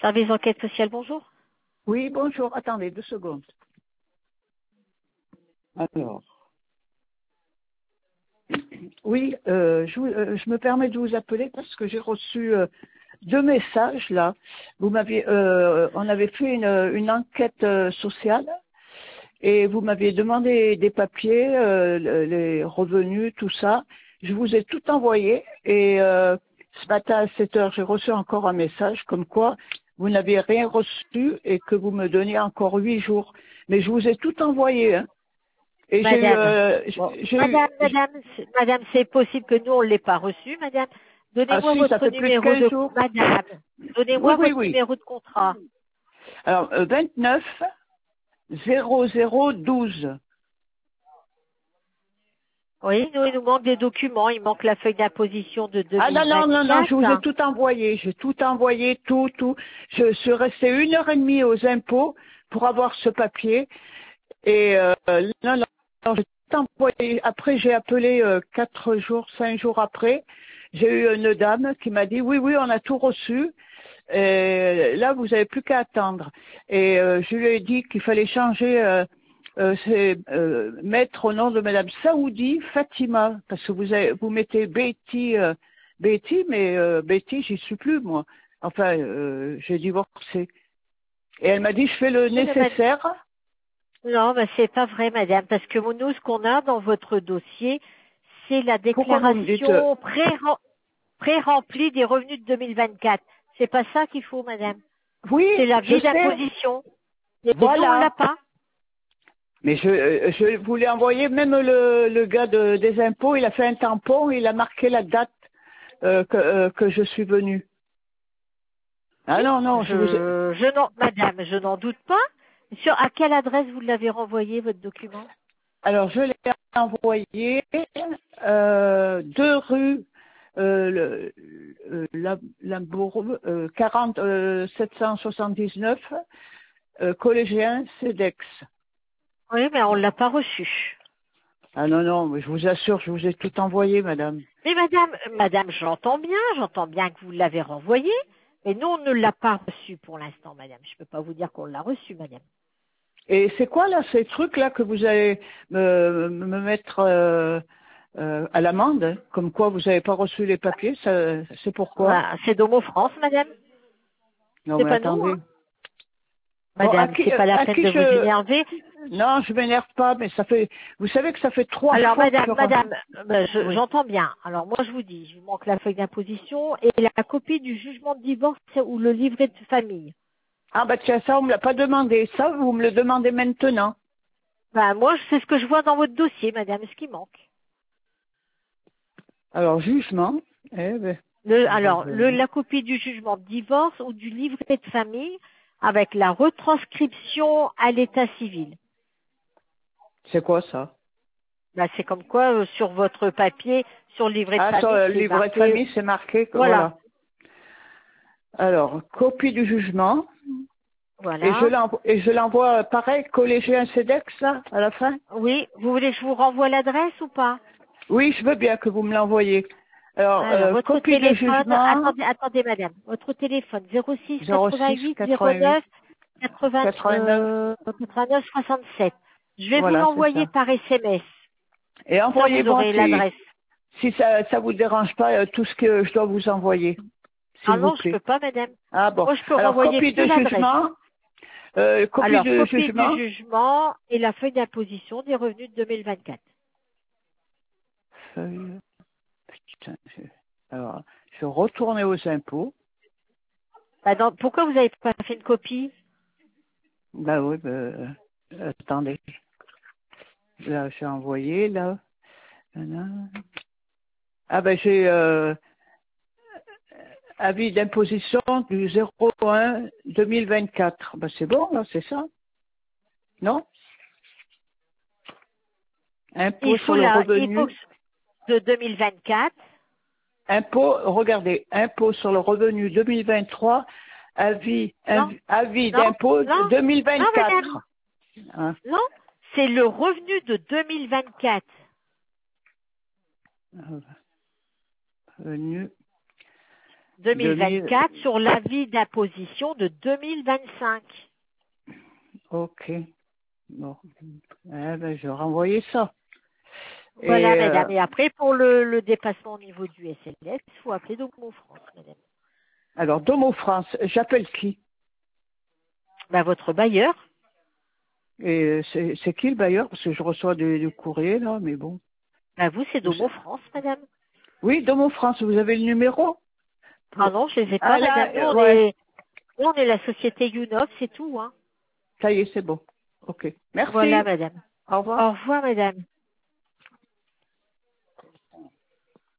Service d'enquête sociale, bonjour. Oui, bonjour. Attendez 2 secondes. Alors, oui, je me permets de vous appeler parce que j'ai reçu 2 messages là. On avait fait une enquête sociale et vous m'aviez demandé des papiers, les revenus, tout ça. Je vous ai tout envoyé et ce matin à 7 heures, j'ai reçu encore un message comme quoi vous n'aviez rien reçu et que vous me donniez encore 8 jours. Mais je vous ai tout envoyé. Hein. Et Madame, c'est possible que nous, on ne l'ait pas reçu, madame. Donnez-moi ça votre fait plus de numéro 15 de... jours. Madame, donnez-moi votre Oui. numéro de contrat. Alors, 29 0012. Oui, nous, il nous manque des documents. Il manque la feuille d'imposition de Ah non, 2024. je vous ai tout envoyé. J'ai tout envoyé, tout. Je suis restée 1h30 aux impôts pour avoir ce papier. Et non, j'ai tout envoyé. Après, j'ai appelé 4 jours, 5 jours après. J'ai eu une dame qui m'a dit, oui, on a tout reçu. Et là, vous n'avez plus qu'à attendre. Et je lui ai dit qu'il fallait changer, mettre au nom de Madame Saoudi Fatima, parce que vous mettez Betty, mais Betty, j'y suis plus moi. Enfin, j'ai divorcé. Et elle m'a dit, je fais le nécessaire. Non, mais c'est pas vrai, madame, parce que nous, ce qu'on a dans votre dossier, c'est la déclaration pré-remplie des revenus de 2024. C'est pas ça qu'il faut, madame. Oui, c'est la vieille d'imposition. Et voilà. nous, on l'a pas. Mais je voulais envoyer même le gars des impôts, il a fait un tampon, il a marqué la date que je suis venue. Ah non, non, madame, je n'en doute pas. À quelle adresse vous l'avez renvoyé, votre document? Alors, je l'ai envoyé 2 rue Lambourg, 40 779, collégien CEDEX. Oui, mais on ne l'a pas reçu. Ah non, mais je vous assure, je vous ai tout envoyé, madame. Mais madame, j'entends bien que vous l'avez renvoyé, mais nous, on ne l'a pas reçu pour l'instant, madame. Je ne peux pas vous dire qu'on l'a reçu, madame. Et c'est quoi, là, ces trucs-là que vous allez me mettre à l'amende, comme quoi vous n'avez pas reçu les papiers, c'est pourquoi? Voilà, c'est Domo France, madame. Non, c'est mais pas attendez. nous, hein. Madame, c'est pas la peine de vous énerver. Non, je m'énerve pas, mais vous savez que ça fait 3 Alors, fois madame, oui. j'entends bien. Alors, moi, je vous dis, je vous manque la feuille d'imposition et la copie du jugement de divorce ou le livret de famille. Ah, bah tiens, ça, on me l'a pas demandé. Ça, vous me le demandez maintenant. Moi, c'est ce que je vois dans votre dossier, madame, ce qui manque. Alors, jugement. La copie du jugement de divorce ou du livret de famille avec la retranscription à l'état civil. C'est quoi ça? C'est comme quoi, sur votre papier, sur le livret de famille. Sur le livret de famille, c'est marqué. Voilà. Alors, copie du jugement. Voilà. Et je l'envoie pareil, collégien CEDEX, là, à la fin? Oui. Vous voulez que je vous renvoie l'adresse ou pas? Oui, je veux bien que vous me l'envoyiez. Alors votre copie téléphone, de jugement. attendez, madame. Votre téléphone, 06 06 88 09 89 67. Je vais vous l'envoyer par SMS. Et envoyez-moi l'adresse. Si ça vous dérange pas, tout ce que je dois vous envoyer. Ah non, je peux pas, madame. Ah bon. Moi, je peux alors, renvoyer copie de jugement. Copie de jugement et la feuille d'imposition des revenus de 2024. Putain, alors, je vais retourner aux impôts. Pourquoi vous n'avez pas fait une copie? Oui, attendez. Là, j'ai envoyé, là. Ah j'ai avis d'imposition du 01 2024. C'est bon, là, c'est ça? Non? Impôt sur le revenu. De 2024. Regardez, impôt sur le revenu 2023, avis d'impôt 2024. Non, c'est le revenu de 2024. Revenu 2024 sur l'avis d'imposition de 2025. Ok. Bon. Eh ben, je vais renvoyer ça. Voilà, madame. Et après, pour le dépassement au niveau du SLS, il faut appeler Domo France, madame. Alors, Domo France, j'appelle qui? Ben, votre bailleur. Et c'est qui le bailleur? Parce que je reçois du courrier, là, mais bon. Ben, vous, c'est Domo France, madame. Oui, Domo France, vous avez le numéro? Ah non, je les ai pas, Ah là, madame. Nous, on est la société Unov, c'est tout, hein. Ça y est, c'est bon. Ok. Merci. Voilà, madame. Au revoir. Au revoir, madame.